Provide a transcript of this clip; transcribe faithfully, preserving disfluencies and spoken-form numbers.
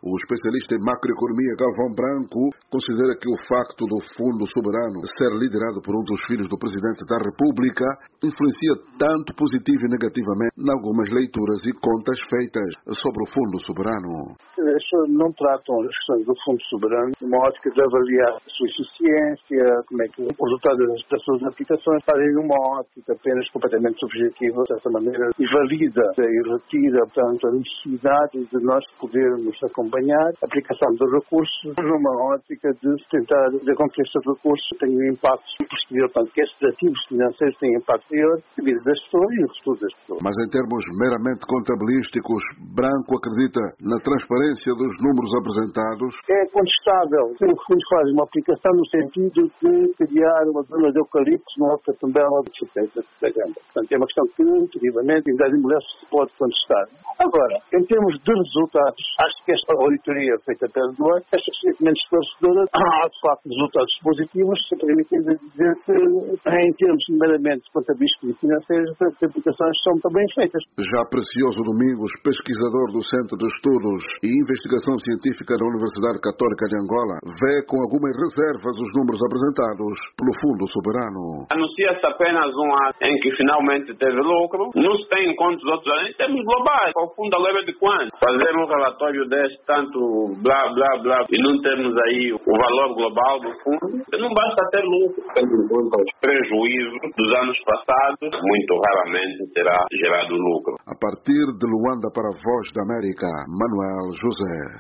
O especialista em macroeconomia Galvão Branco considera que o facto do Fundo Soberano ser liderado por um dos filhos do Presidente da República influencia tanto positivo e negativamente em algumas leituras e contas feitas sobre o Fundo Soberano. As pessoas não tratam as questões do Fundo Soberano numa ótica de avaliar a sua eficiência, como é que o resultado das suas aplicações, fazem numa ótica apenas completamente subjetiva, de certa maneira, e valida e retira, portanto, a necessidade de nós podermos acompanhar a aplicação dos recursos numa ótica de tentar fazer com que estes recursos tenham impacto posterior, portanto, que estes ativos financeiros tenham impacto posterior na vida das pessoas e no futuro das pessoas. Mas em termos meramente contabilísticos, Branco acredita na transparência dos números apresentados? É contestável que o Fundo faz uma aplicação no sentido de criar uma zona de eucaliptos numa outra tambela de certeza da gama. Portanto, é uma questão que, definitivamente, em verdade, mulher se pode contestar. Agora, em termos de resultados, acho que esta auditoria feita pela Deloitte é suficientemente esclarecedora. Há, de facto, resultados positivos, se permitem dizer que, em termos meramente contabilísticos e financeiros, as aplicações são também feitas. Já Precioso Domingos, pesquisador do Centro de Estudos e Investigação Científica da Universidade Católica de Angola, vê com algumas reservas os números apresentados pelo Fundo Soberano. Anuncia-se apenas um ano em que finalmente teve lucro. Não se tem em conta os outros anos. Em termos globais, o fundo leva de quanto? Fazer um relatório deste, tanto blá, blá, blá, e não termos aí o valor global do fundo, não basta ter lucro. Tendo em conta os prejuízos dos anos passados, muito raramente terá gerado lucro. A partir de Luanda para a Voz da América, Manuel José.